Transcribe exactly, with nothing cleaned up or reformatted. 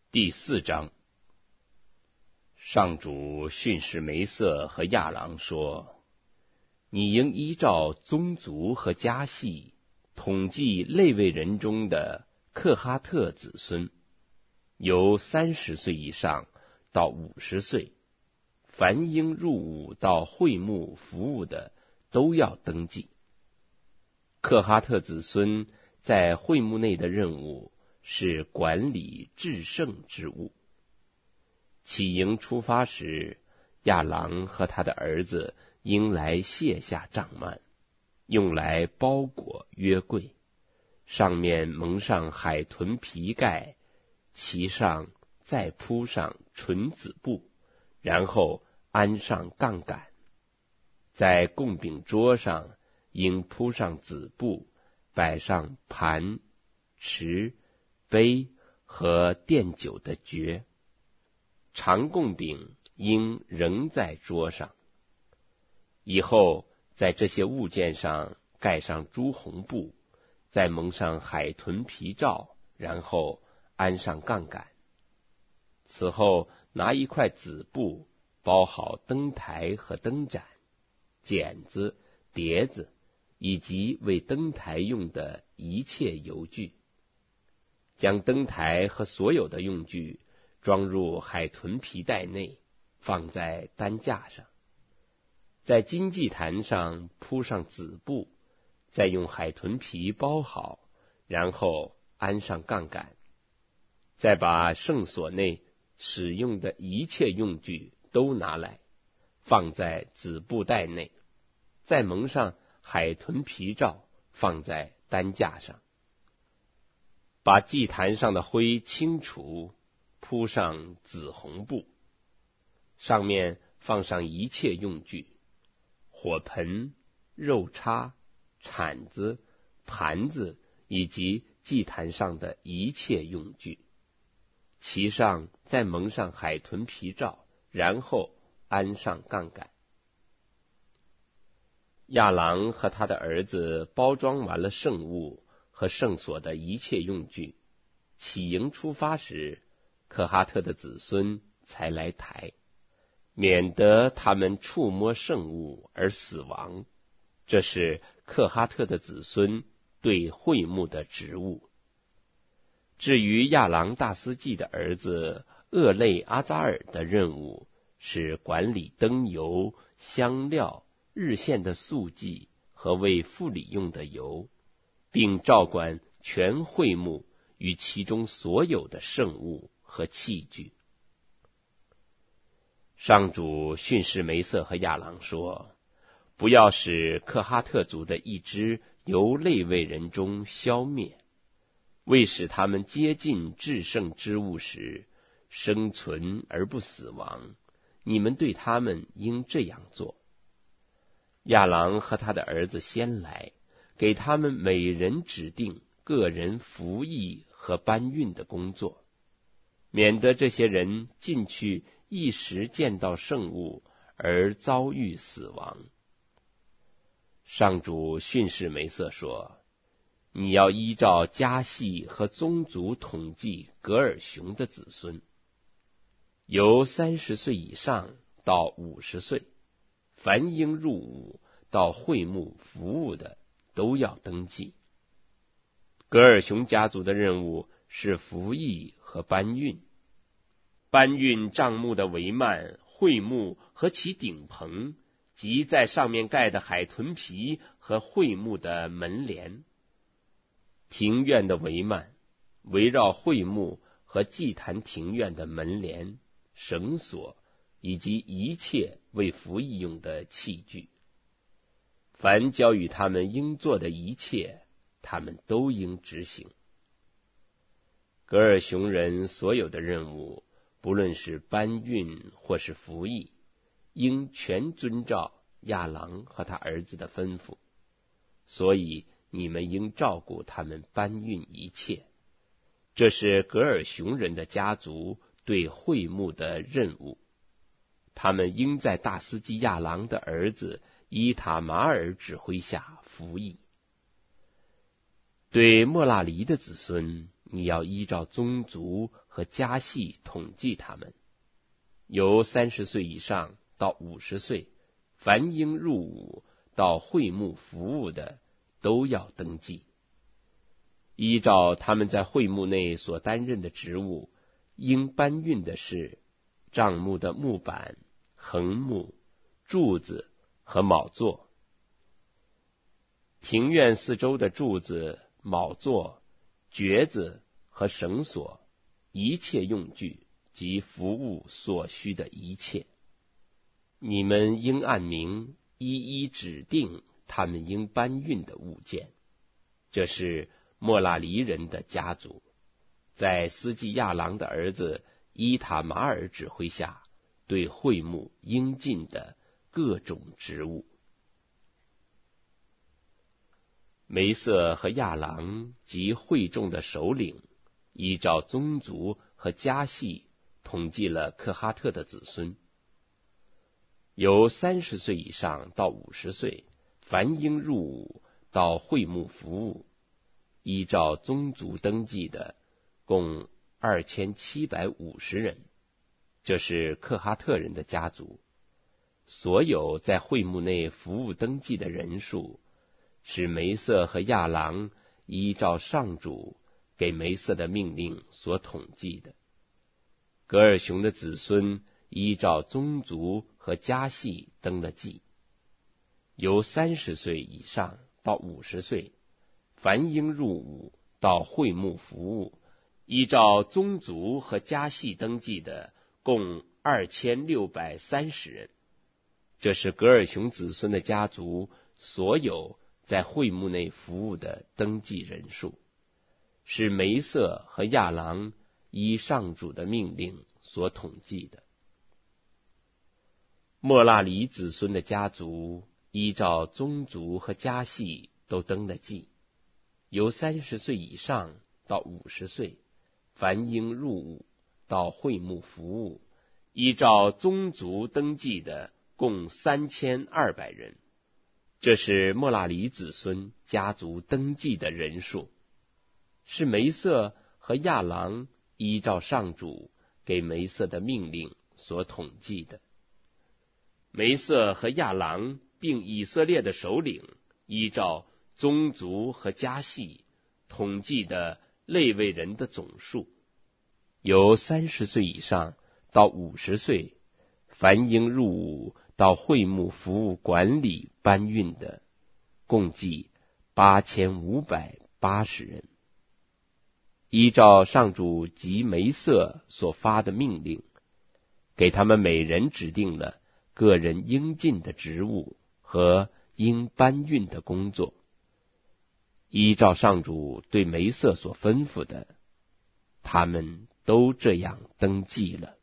第四章，上主训示梅瑟和亚郎说：你应依照宗族和家系统计类位人中的克哈特子孙，由三十岁以上到五十岁，凡应入伍到会幕服务的都要登记。克哈特子孙在会幕内的任务是管理至圣之物。起营出发时，亚郎和他的儿子应来卸下帐幔，用来包裹约柜，上面蒙上海豚皮盖，其上再铺上纯紫布，然后安上杠杆。在供饼桌上应铺上紫布，摆上盘、匙、杯和奠酒的爵。长供饼应仍在桌上。以后在这些物件上盖上朱红布，再蒙上海豚皮罩，然后安上杠杆。此后拿一块紫布包好灯台和灯盏、剪子、碟子以及为灯台用的一切油具，将灯台和所有的用具装入海豚皮袋内，放在担架上，在金祭坛上铺上紫布，再用海豚皮包好，然后安上杠杆，再把圣所内使用的一切用具都拿来，放在紫布袋内，再蒙上海豚皮罩，放在担架上，把祭坛上的灰清除，铺上紫红布，上面放上一切用具，火盆、肉叉、铲子、盘子以及祭坛上的一切用具，其上再蒙上海豚皮罩，然后安上杠杆。亚郎和他的儿子包装完了圣物和圣所的一切用具，起营出发时，克哈特的子孙才来抬，免得他们触摸圣物而死亡。这是克哈特的子孙对会幕的职务。至于亚郎大司祭的儿子厄类阿扎尔的任务是管理灯油、香料、日献的素祭和为妇理用的油，并照管全会幕与其中所有的圣物和器具。上主训示梅瑟和亚郎说：不要使克哈特族的一支由类位人中消灭，为使他们接近至圣之物时生存而不死亡，你们对他们应这样做。亚郎和他的儿子先来，给他们每人指定个人服役和搬运的工作，免得这些人进去一时见到圣物而遭遇死亡。上主训示梅瑟说：你要依照家系和宗族统计格尔熊的子孙，由三十岁以上到五十岁，凡应入伍到会幕服务的都要登记。格尔熊家族的任务是服役和搬运，搬运帐幕的帷幔、会幕和其顶棚，及在上面盖的海豚皮和会幕的门帘。庭院的帷幔，围绕会幕和祭坛庭院的门帘、绳索以及一切为服役用的器具。凡交与他们应做的一切，他们都应执行。格尔熊人所有的任务，不论是搬运或是服役，应全遵照亚郎和他儿子的吩咐，所以你们应照顾他们搬运一切。这是格尔熊人的家族对会幕的任务。他们应在大司祭亚郎的儿子伊塔马尔指挥下服役。对莫拉黎的子孙，你要依照宗族和家系统计他们。由三十岁以上到五十岁，凡应入伍到会幕服务的，都要登记。依照他们在会幕内所担任的职务，应搬运的是帐幕的木板、横木、柱子和铆座。庭院四周的柱子、铆座、橛子和绳索，一切用具及服务所需的一切，你们应按名一一指定他们应搬运的物件。这是莫拉黎人的家族，在司祭亚郎的儿子伊塔马尔指挥下，对会幕应尽的各种职务。梅瑟和亚郎及会众的首领，依照宗族和家系统计了克哈特的子孙。由三十岁以上到五十岁，凡应入伍到会幕服务，依照宗族登记的，共二千七百五十人。这是克哈特人的家族。所有在会幕内服务登记的人数，是梅瑟和亚郎依照上主给梅瑟的命令所统计的。格尔雄的子孙依照宗族和家系登了记。由三十岁以上到五十岁，凡应入伍到会幕服务，依照宗族和家系登记的，共二千六百三十人。这是格尔雄子孙的家族所有在会幕内服务的登记人数，是梅瑟和亚郎依上主的命令所统计的。莫拉里子孙的家族依照宗族和家系都登了记。由三十岁以上到五十岁，凡应入伍到会幕服务，依照宗族登记的，共三千二百人。这是莫拉里子孙家族登记的人数，是梅瑟和亚郎依照上主给梅瑟的命令所统计的。梅瑟和亚郎并以色列的首领依照宗族和家系统计的利未人的总数，由三十岁以上到五十岁，凡应入伍到会幕服务管理搬运的，共计八千五百八十人。依照上主及梅瑟所发的命令，给他们每人指定了个人应尽的职务和应搬运的工作。依照上主对梅瑟所吩咐的，他们都这样登记了。